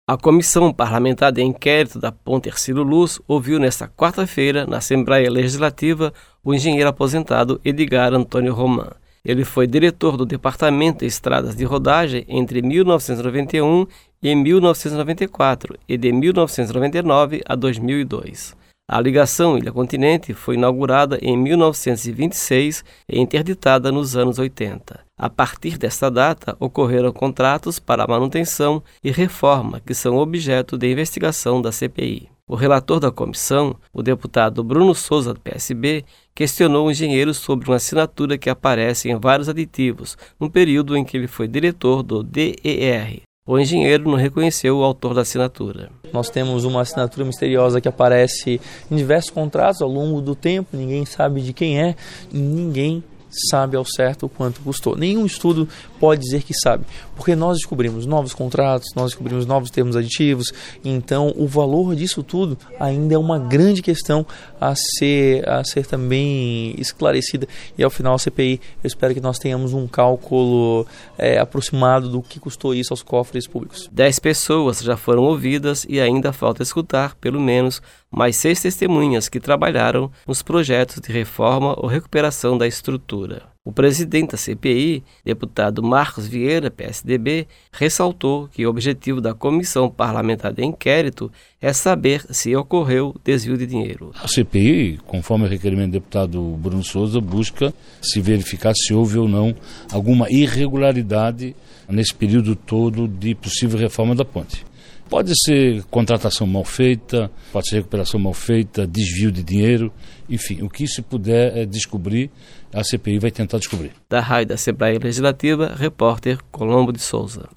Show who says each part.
Speaker 1: A Comissão Parlamentar de Inquérito da Ponte Hercílio Luz ouviu nesta quarta-feira, na Assembleia Legislativa, o engenheiro aposentado Edgar Antônio Roman. Ele foi diretor do Departamento de Estradas de Rodagem entre 1991 e 1994 e de 1999 a 2002. A ligação Ilha Continente foi inaugurada em 1926 e interditada nos anos 80. A partir desta data, ocorreram contratos para a manutenção e reforma que são objeto de investigação da CPI. O relator da comissão, o deputado Bruno Souza, do PSB, questionou o engenheiro sobre uma assinatura que aparece em vários aditivos, no período em que ele foi diretor do DER. O engenheiro não reconheceu o autor da assinatura.
Speaker 2: Nós temos uma assinatura misteriosa que aparece em diversos contratos ao longo do tempo, ninguém sabe de quem é, ninguém sabe ao certo o quanto custou. Nenhum estudo pode dizer que sabe, porque nós descobrimos novos contratos, nós descobrimos novos termos aditivos, então o valor disso tudo ainda é uma grande questão a ser também esclarecida, e ao final a CPI, eu espero que nós tenhamos um cálculo aproximado do que custou isso aos cofres públicos.
Speaker 1: 10 pessoas já foram ouvidas e ainda falta escutar, pelo menos, mais 6 testemunhas que trabalharam nos projetos de reforma ou recuperação da estrutura. O presidente da CPI, deputado Marcos Vieira, PSDB, ressaltou que o objetivo da Comissão Parlamentar de Inquérito é saber se ocorreu desvio de dinheiro.
Speaker 3: A CPI, conforme o requerimento do deputado Bruno Souza, busca se verificar se houve ou não alguma irregularidade nesse período todo de possível reforma da ponte. Pode ser contratação mal feita, pode ser recuperação mal feita, desvio de dinheiro, enfim, o que se puder descobrir, a CPI vai tentar descobrir.
Speaker 1: Da Rádio da Assembleia Legislativa, repórter Colombo de Souza.